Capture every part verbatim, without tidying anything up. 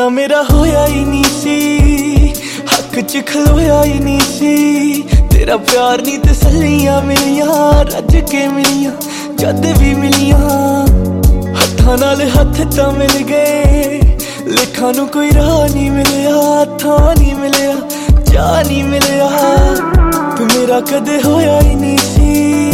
वादा मेरा होया ही नहीं सी, हक च खलोया ही नहीं सी। तेरा प्यार नहीं तसल्लियां मिलियां, रज के मिलियां जद भी मिलियां। हत्थां नाल हत्थ तां मिल गए, लेखां नूं कोई राह नहीं मिलिया, थां नहीं मिलिया, जा नहीं मिलिया। तू मेरा कदे होया ही नहीं सी।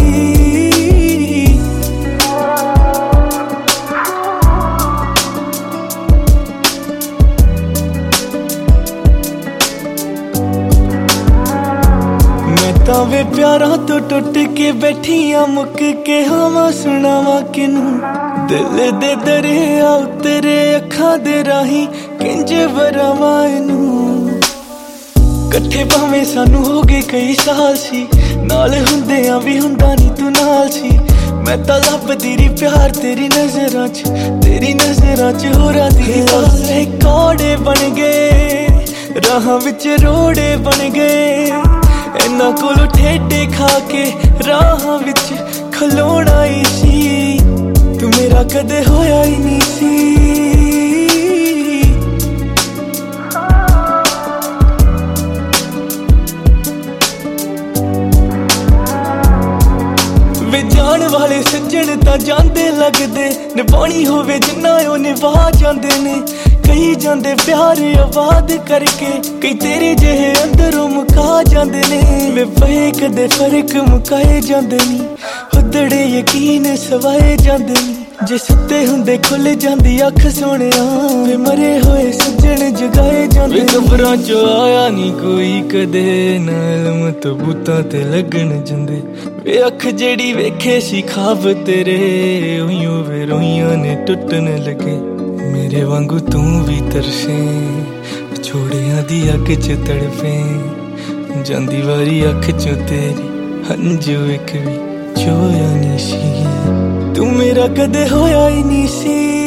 वे प्यारा तो टुट के बैठिया मुक के हावा सुनावा किनू। दिल दे दरिया उतरे अखां दे राही किंज वरावां इनू। कट्ठे भावें सानू हो गए कई साल सी, नाल हुंदियां भी हुंदा नी तू नाल सी। मैं तां लभदी रही प्यार तेरी नजरां च, तेरी नजरां च होरां दी आसे कौड़े बन गए, राहां विच रोड़े बन गए। इन्हां कोलों ठेडे खा के राहां विच खलोना ही सी। तू मेरा कदे होया ही नहीं सी। वे जान वाले सज्जन तां जांदे लगदे, निभानी होवे जिन्ना ओ निभा जांदे ने। कई जांदे प्यार आबाद करके, कई तेरे जेहे अंदरों मुका जांदे ने। वे पए कदे फर्क मुकाए जांदे नी, उदड़े यकीन सवाए जांदे नी। जे सुते हुंदे खुल जांदी अख सोहणिया, वे मरे होए सज्जन जगाए जांदे। कबरां चों आया नी कोई कदे, नाल मत बूतां ते लगन जंदे। वे अख जेड़ी वेखे सी खाब तेरे, उइयों वे रोइयां ने टुटन लगे। मेरे वांगू तू भी तरसे, छोड़ियां दी अग च तड़फे। जांदी वारी अख चों तेरी हंजू एक भी चोया नहीं सी। तू मेरा कदे होया ही नहीं सी।